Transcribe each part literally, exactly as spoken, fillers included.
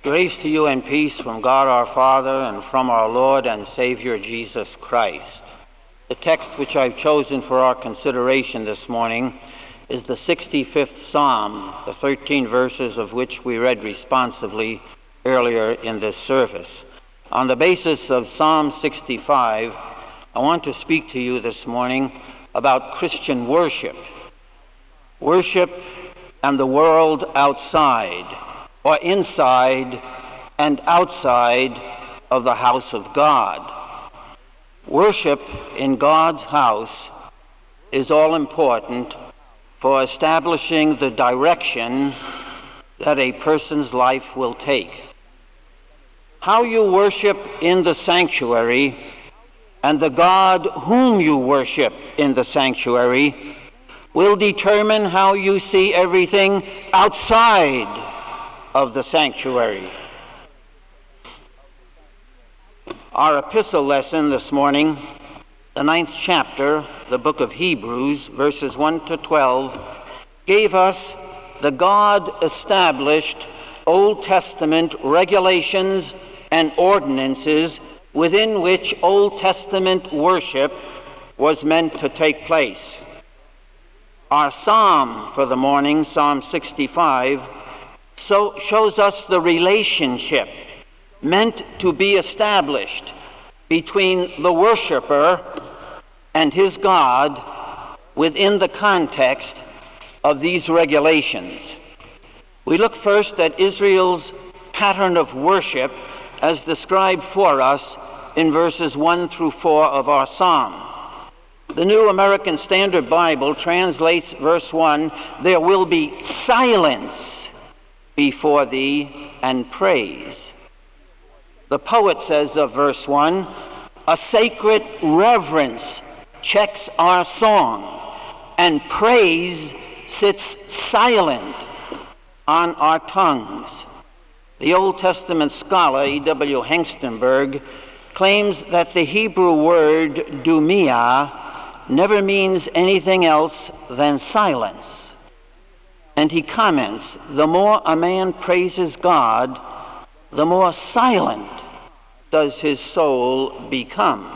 Grace to you and peace from God our Father and from our Lord and Savior Jesus Christ. The text which I've chosen for our consideration this morning is the sixty-fifth Psalm, the thirteen verses of which we read responsively earlier in this service. On the basis of Psalm sixty-five, I want to speak to you this morning about Christian worship. Worship and the world outside, or inside and outside of the house of God. Worship in God's house is all important for establishing the direction that a person's life will take. How you worship in the sanctuary and the God whom you worship in the sanctuary will determine how you see everything outside of the sanctuary. Our epistle lesson this morning, the ninth chapter, the book of Hebrews, verses one to twelve, gave us the God-established Old Testament regulations and ordinances within which Old Testament worship was meant to take place. Our psalm for the morning, Psalm sixty-five, so shows us the relationship meant to be established between the worshiper and his God within the context of these regulations. We look first at Israel's pattern of worship as described for us in verses one through four of our psalm. The New American Standard Bible translates verse one, "There will be silence before thee and praise." The poet says of verse one, "A sacred reverence checks our song, and praise sits silent on our tongues." The Old Testament scholar E W Hengstenberg claims that the Hebrew word dumia never means anything else than silence. And he comments, the more a man praises God, the more silent does his soul become.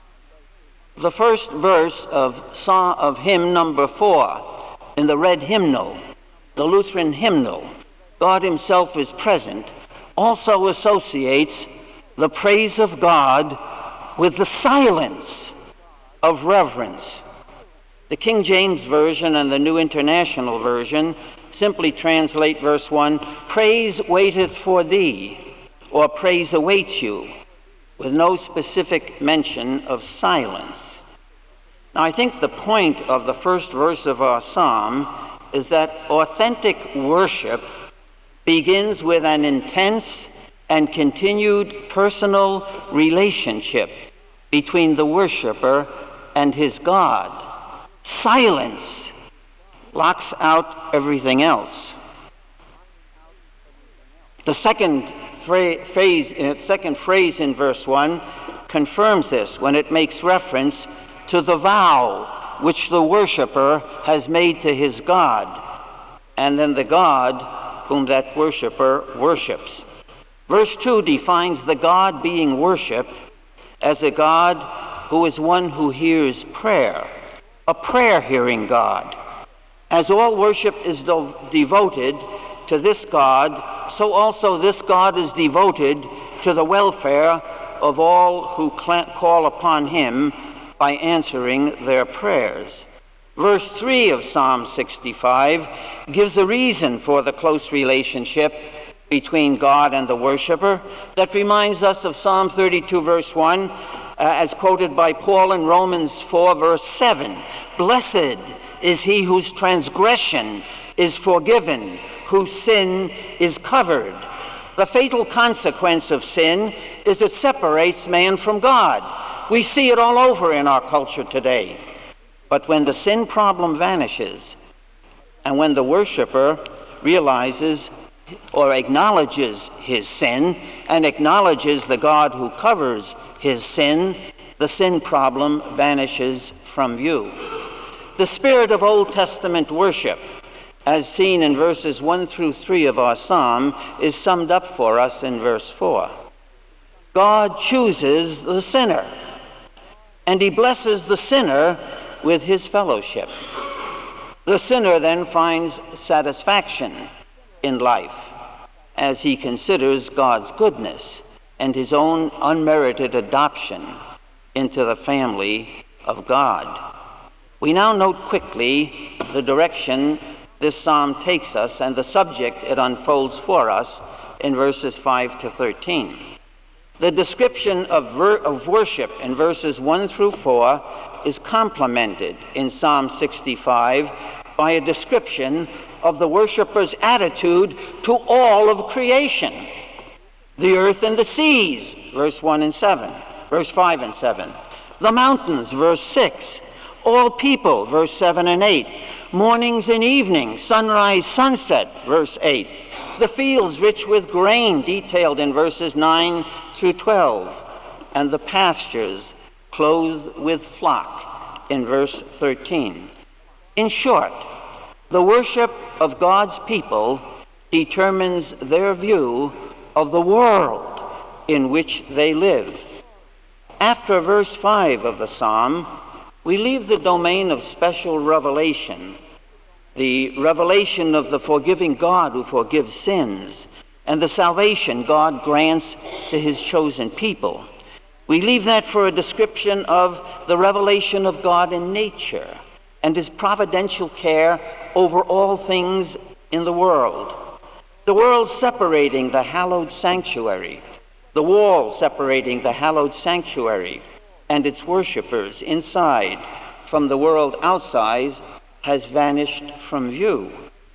The first verse of Psalm of hymn number four in the red hymnal, the Lutheran hymnal, God himself is present, also associates the praise of God with the silence of reverence. The King James Version and the New International Version simply translate verse one, "Praise waiteth for thee," or "praise awaits you," with no specific mention of silence. Now, I think the point of the first verse of our psalm is that authentic worship begins with an intense and continued personal relationship between the worshiper and his God. Silence locks out everything else. The second phrase, second phrase in verse one confirms this when it makes reference to the vow which the worshiper has made to his God, and then the God whom that worshiper worships. Verse two defines the God being worshipped as a God who is one who hears prayer, a prayer-hearing God. As all worship is de- devoted to this God, so also this God is devoted to the welfare of all who cl- call upon him by answering their prayers. Verse three of Psalm sixty-five gives a reason for the close relationship between God and the worshiper that reminds us of Psalm thirty-two, verse one, uh, as quoted by Paul in Romans four, verse seven. "Blessed is he whose transgression is forgiven, whose sin is covered." The fatal consequence of sin is it separates man from God. We see it all over in our culture today. But when the sin problem vanishes, and when the worshiper realizes or acknowledges his sin and acknowledges the God who covers his sin, the sin problem vanishes from view. The spirit of Old Testament worship as seen in verses one through three of our psalm, is summed up for us in verse four. God chooses the sinner, and he blesses the sinner with his fellowship. The sinner then finds satisfaction in life as he considers God's goodness and his own unmerited adoption into the family of God. We now note quickly the direction this psalm takes us and the subject it unfolds for us in verses five to thirteen. The description of, ver- of worship in verses one through four is complemented in Psalm sixty-five by a description of the worshiper's attitude to all of creation. The earth and the seas, verse one and seven, verse five and seven. The mountains, verse six. All people, verse seven and eight. Mornings and evenings, sunrise, sunset, verse eight. The fields rich with grain, detailed in verses nine through twelve. And the pastures clothed with flock in verse thirteen. In short, the worship of God's people determines their view of the world in which they live. After verse five of the psalm, we leave the domain of special revelation, the revelation of the forgiving God who forgives sins, and the salvation God grants to his chosen people. We leave that for a description of the revelation of God in nature and his providential care over all things in the world. The world separating the hallowed sanctuary, the wall separating the hallowed sanctuary and its worshippers inside from the world outside has vanished from view.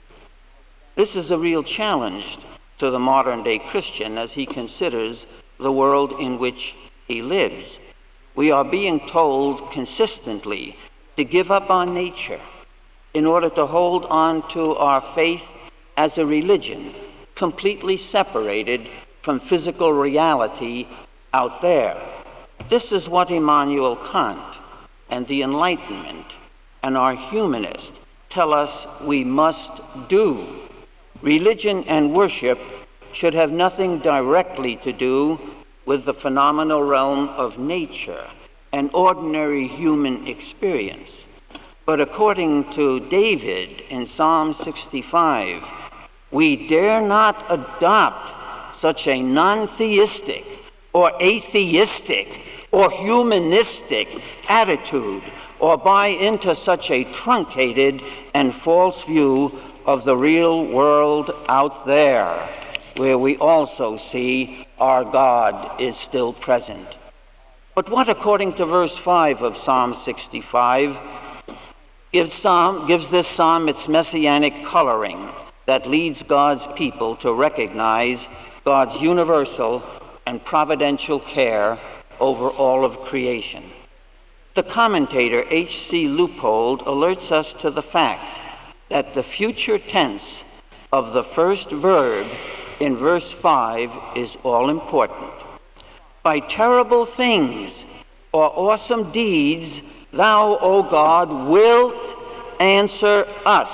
This is a real challenge to the modern-day Christian as he considers the world in which he lives. We are being told consistently to give up on nature in order to hold on to our faith as a religion completely separated from physical reality out there. This is what Immanuel Kant and the Enlightenment and our humanists tell us we must do. Religion and worship should have nothing directly to do with the phenomenal realm of nature and ordinary human experience. But according to David in Psalm sixty-five, we dare not adopt such a non-theistic or atheistic or humanistic attitude or buy into such a truncated and false view of the real world out there, where we also see our God is still present. But what, according to verse five of Psalm sixty-five, gives, Psalm, gives this psalm its messianic coloring that leads God's people to recognize God's universal and providential care over all of creation? The commentator H C Leupold alerts us to the fact that the future tense of the first verb in verse five is all important. By terrible things or awesome deeds, thou, O God, wilt answer us.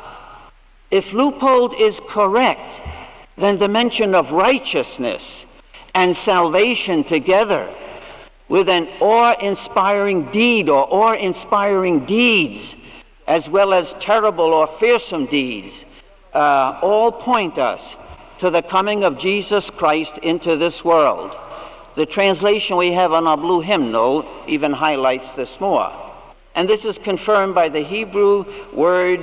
If Leupold is correct, then the mention of righteousness and salvation together with an awe-inspiring deed or awe-inspiring deeds, as well as terrible or fearsome deeds, uh, all point us to the coming of Jesus Christ into this world. The translation we have on our blue hymnal even highlights this more. And this is confirmed by the Hebrew word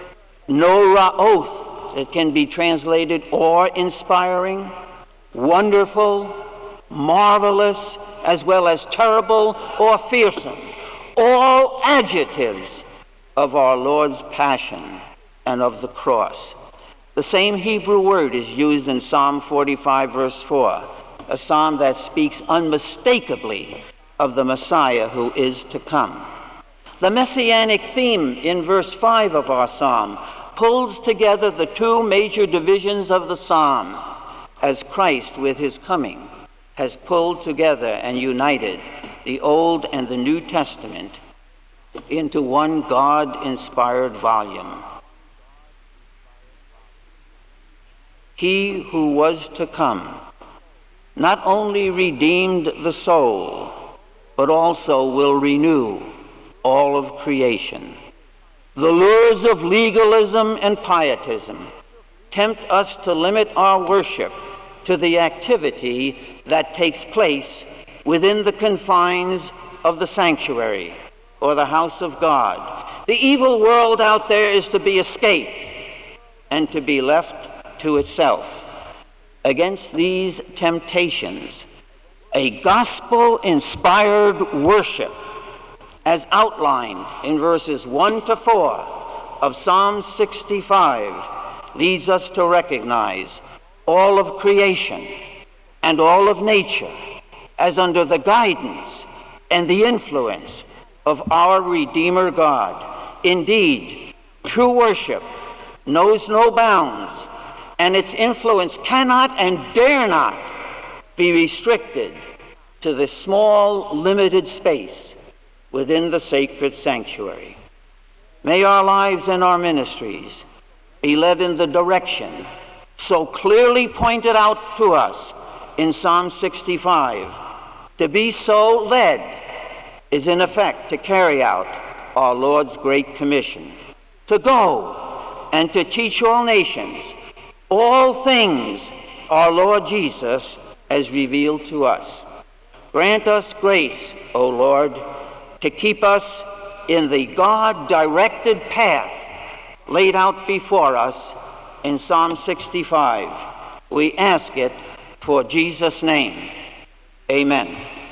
noraoth. It can be translated awe-inspiring, wonderful, marvelous, as well as terrible or fearsome. All adjectives of our Lord's passion and of the cross. The same Hebrew word is used in Psalm forty-five, verse four, a psalm that speaks unmistakably of the Messiah who is to come. The messianic theme in verse five of our psalm pulls together the two major divisions of the psalm, as Christ, with his coming, has pulled together and united the Old and the New Testament into one God-inspired volume. he who was to come, not only redeemed the soul, but also will renew all of creation. The lures of legalism and pietism tempt us to limit our worship to the activity that takes place within the confines of the sanctuary or the house of God. The evil world out there is to be escaped and to be left to itself. Against these temptations, a gospel-inspired worship, as outlined in verses one to four of Psalm sixty-five, leads us to recognize all of creation and all of nature as under the guidance and the influence of our Redeemer God. Indeed, true worship knows no bounds, and its influence cannot and dare not be restricted to this small, limited space within the sacred sanctuary. May our lives and our ministries be led in the direction so clearly pointed out to us in Psalm sixty-five. To be so led is in effect to carry out our Lord's great commission, to go and to teach all nations all things our Lord Jesus has revealed to us. Grant us grace, O Lord, to keep us in the God-directed path laid out before us in Psalm sixty-five. We ask it for Jesus' name. Amen.